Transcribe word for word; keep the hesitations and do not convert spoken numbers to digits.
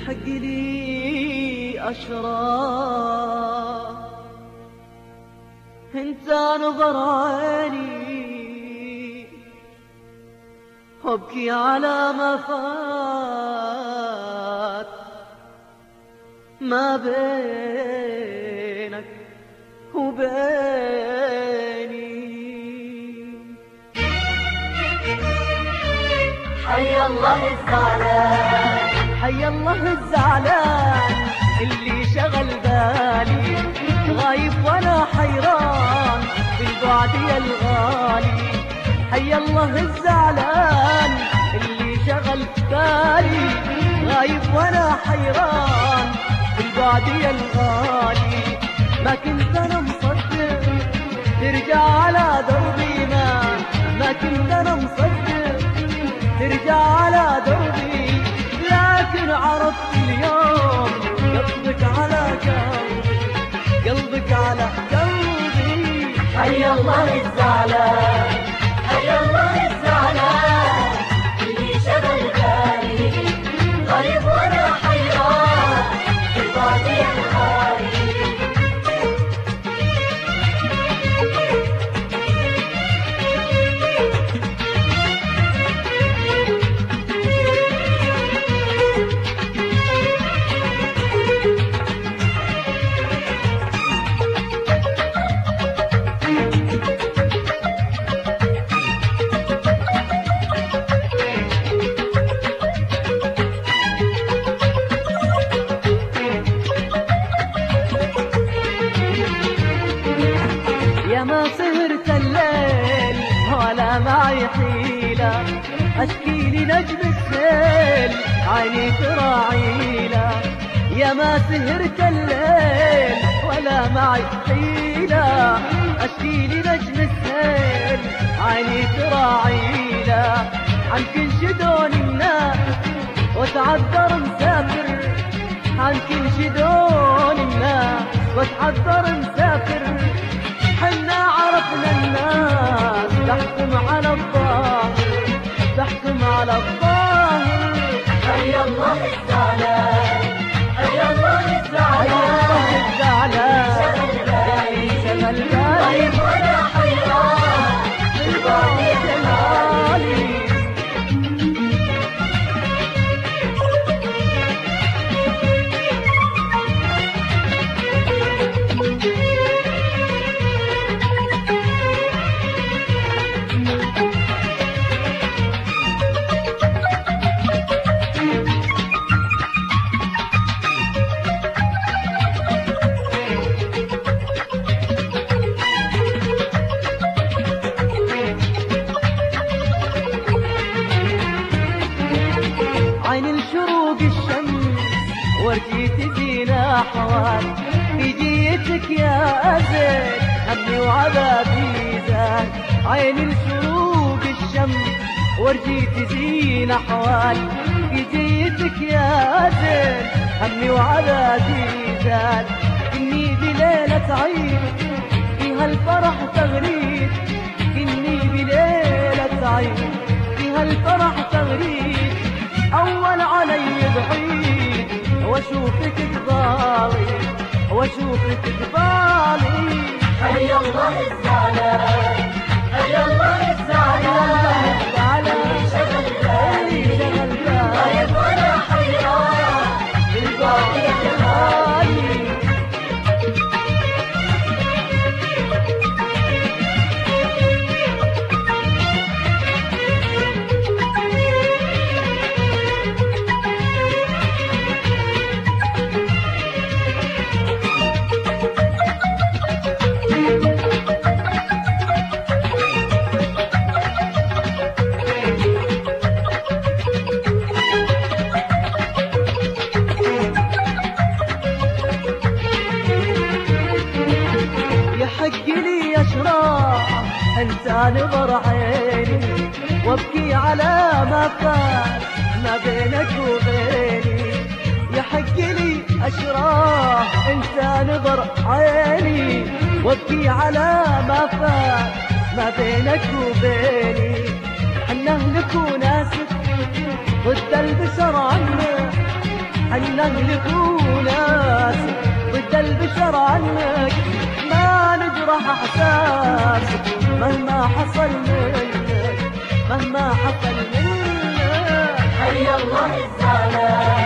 يحق لي أشرار انت نظر عيني وابكي على ما فات ما بينك وبيني. حي الله الزعلان حي الله الزعلان اللي شغل بالي غايب وانا حيران بالبعد يا الغالي. حي الله الزعلان اللي شغل بالي غايب وانا حيران بالبعد يا الغالي. ما كنت انا مصدق ترجع على دربي ما ما كنت انا مصدق ترجع على دربي لكن عرفت اليوم قلبك على قلبي قلبك على قلبي. حي الله الزعلان حي الله الزعلان اللي شغل بالي غريب وانا حيران بالبعد يا الغالي. ما سهرت الليل ولا معي حيلة أشكي لنجم السيل عيني تراعيله. يا ما سهرت الليل ولا معي حيلة أشكي لنجم السيل عيني تراعيله. عن كل شدون الناس وتعذر مسافر عن كل شدون الناس وتعذر مسافر. حنا عرفنا الناس تحكم على الظاهر تحكم على الظاهر. حي الله الزعلان حي الله الزعلان شغل بالي شغل بالي غريب وانا حيران بالبعد يا الغالي. عين الشروق الشمس ورجيت زينة حوال في جيتك يا أزل همي وعذابي زاد. عين الشروق الشمس ورجيت زينة حوال في جيتك يا أزل همي وعذابي زاد. إني بليلة عيد فيها الفرح تغريد إني بليلة عيد فيها الفرح تغريد. أول علي بعيد واشوفك تبالي واشوفك تبالي. حي الله الزعلان حي الله الزعلان اللي شغل بالي غريب وانا حيران بالبعد يا الغالي. يحق لي أشراح أنت نظر عيني وابكي على ما فات ما بينك وبيني. يحق لي أشراح أنت نظر عيني وابكي على ما فات ما بينك وبيني. حنا اهلك وناسك ضد البشر عنك حنا نهلك وناس ضد البشر عنك ما نجرح احساسك مهما حصل منك مهما حصل منك. حي الله الزعلان